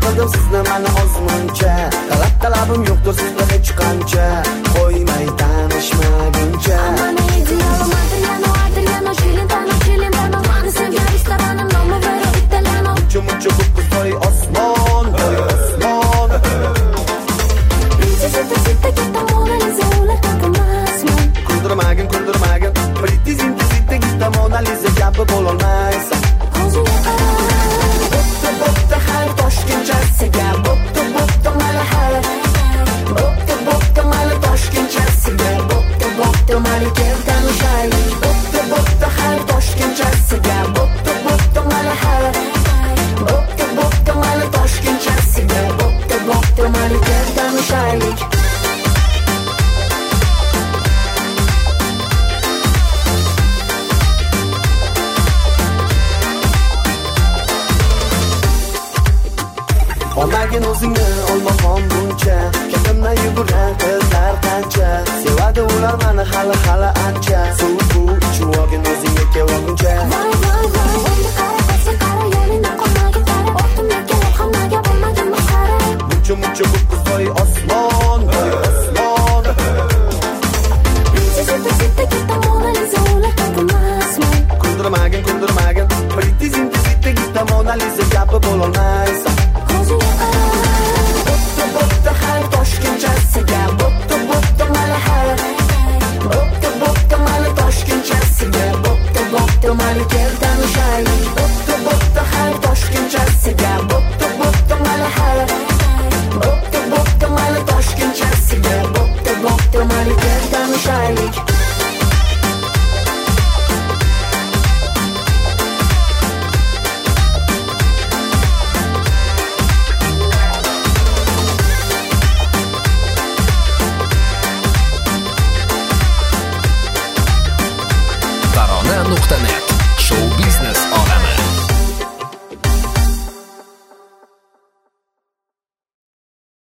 qildim sizni mana ozmuncha. Talabim yo'qdir sizga hech qancha. Qo'ymay tanishmaguncha. Mana idealim Adriano, Chilentano, mani sevgan restoranim nomi vero Italiano. Mucho voy osmon, voy osmon. Princesa gitta Mona Lisa ulardan qilmasman. Kuldirmagin, Princesa gitta Mona Lisa kabi bo'lolmaysan. Ko'zingga qara. Bo'pti har Toshkentchasiga, bo'pti mana har. Bo'pti mana Toshkentchasiga, bo'pti mana keldan shaylik. Bo'pti har Toshkentchasiga, bo'pti mana har. Bo'pti mana Toshkentchasiga, bo'pti mana keldan shaylik. Olmagin o'zingni olmaxon buncha. Katimdan yugurar qizlar qancha. Sevadi ular meni hali ancha. Suv ichib olgin o'zingga kelguncha. Voy, qara yo'lingdan qolmagin qara. Ortimga kelib hammaga bo'lmagin masxara. Mucho voy osmon, voy osmon. Princesa gitta Mona Lisa ulardan qilmasman. Kuldirmagin, Princesa gitta Mona Lisa kabi bo'lolmaysan. Ko'zingga qara. Bo'pti har Toshkentchasiga, bo'pti mana har. Bo'pti mana Toshkentchasiga, bo'pti mana keldan shaylik. Bo'pti har Toshkentchasiga, bo'pti mana har. Bo'pti mana Toshkentchasiga, bo'pti mana keldan shaylik. Tarona.net. Show business